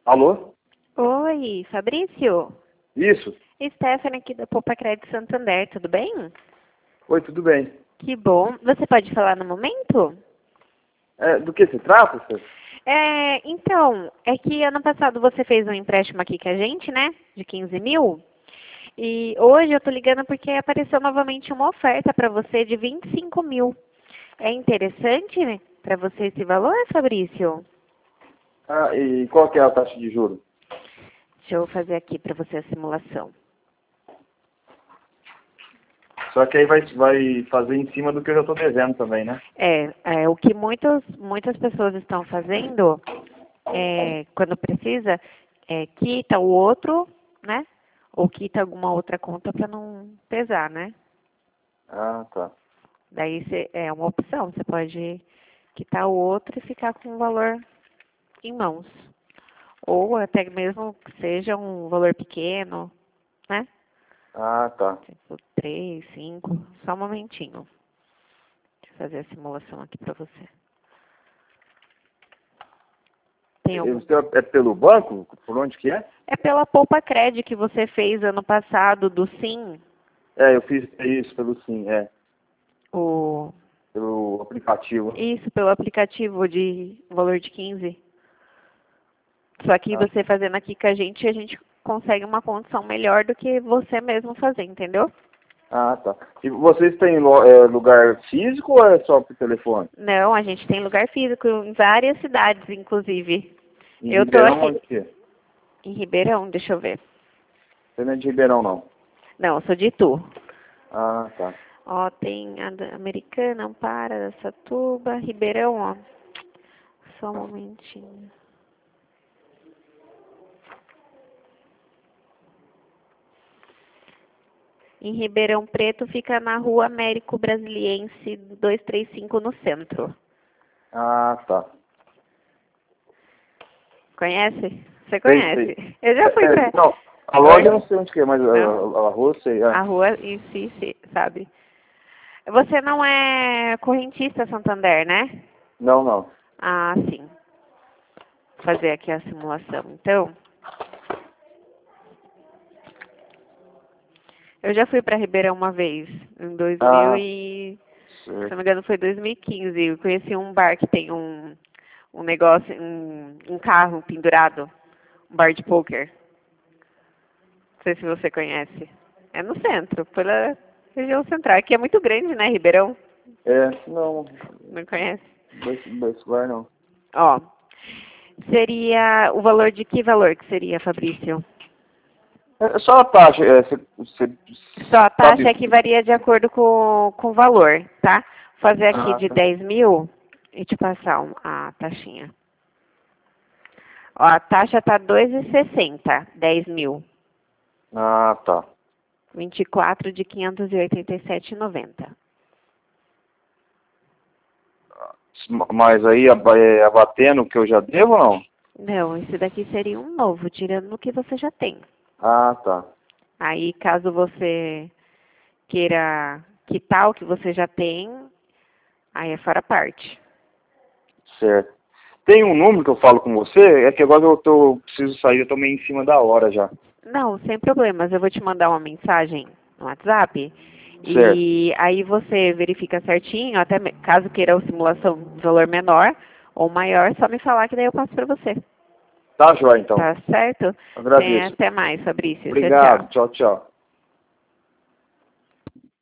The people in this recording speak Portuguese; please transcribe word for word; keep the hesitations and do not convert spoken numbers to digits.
Alô? Oi, Fabrício? Isso? Stephanie aqui da Poupa Crédito Santander, tudo bem? Oi, tudo bem. Que bom. Você pode falar no momento? É, do que se trata, senhor? É, então, é que ano passado você fez um empréstimo aqui com a gente, né? De quinze mil. E hoje eu tô ligando porque apareceu novamente uma oferta para você de vinte e cinco mil. É interessante, né, para você esse valor, Fabrício? Ah, e qual que é a taxa de juros? Deixa eu fazer aqui para você a simulação. Só que aí vai, vai fazer em cima do que eu já estou devendo também, né? É, é, o que muitas, muitas pessoas estão fazendo, é, quando precisa, é, quita o outro, né? Ou quita alguma outra conta para não pesar, né? Ah, tá. Daí cê, é uma opção, você pode quitar o outro e ficar com o valor em mãos. Ou até mesmo que seja um valor pequeno, né? Ah, tá. Tipo três, cinco, só um momentinho. Deixa eu fazer a simulação aqui para você. Tem algum? Isso é pelo banco? Por onde que é? É pela Poupa Cred que você fez ano passado do Sim, É, eu fiz isso pelo Sim, é. o Pelo aplicativo. isso pelo aplicativo de valor de quinze. Só que Ah, você fazendo aqui com a gente, a gente consegue uma condição melhor do que você mesmo fazer, entendeu? ah, tá. E vocês têm lo- é, lugar físico ou é só por telefone? Não, a gente tem lugar físico em várias cidades, inclusive. Em Eu tô Ribeirão, aqui onde que é? em Ribeirão, deixa eu ver. Você não é de Ribeirão, não? Não, eu sou de Itu. Ah, tá. Ó, tem a da Americana, Ampara, Satuba, Ribeirão, ó. Só um momentinho. Em Ribeirão Preto fica na rua Américo Brasiliense duzentos e trinta e cinco no centro. Ah, tá. Conhece? Você Sei, sei. conhece? Eu já fui É, pra... não, a loja Oi? eu não sei onde que é, mas a, Não? a, a rua eu sei. A É. rua em si, se- sabe? Você não é correntista Santander, né? Não, não. Ah, sim. Vou fazer aqui a simulação. Então, eu já fui para Ribeirão uma vez, em dois mil Ah, e... Se não certo. me engano, foi dois mil e quinze. Eu conheci um bar que tem um, um negócio, um, um carro pendurado. Um bar de poker. Não sei se você conhece. É no centro, pela região central. Aqui é muito grande, né, Ribeirão? É, não, Não conhece? desse, desse bar não. Ó, seria o valor de que valor que seria, Fabrício? É só a taxa, é, você, você Só a taxa sabe? é que varia de acordo com, com o valor, tá? Vou fazer aqui Ah, de tá. dez mil e te passar um- a taxinha. Ó, a taxa tá dois e sessenta, dez mil. Ah, tá. vinte e quatro de quinhentos e oitenta e sete e noventa. Mas aí aba- é, abatendo o que eu já devo ou não? Não, esse daqui seria um novo, tirando o que você já tem. Ah, tá. Aí, caso você queira quitar o que você já tem, aí é fora parte. Certo. Tem um número que eu falo com você, é que agora eu tô, preciso sair, eu tô meio em cima da hora já. Não, sem problemas. Eu vou te mandar uma mensagem no WhatsApp Certo. e aí você verifica certinho, até me- caso queira a simulação de valor menor ou maior, só me falar que daí eu passo para você. Tá, joia, então. Tá certo? Tem Agradeço. até mais, Fabrício. Tchau, Obrigado. tchau. Tchau, tchau.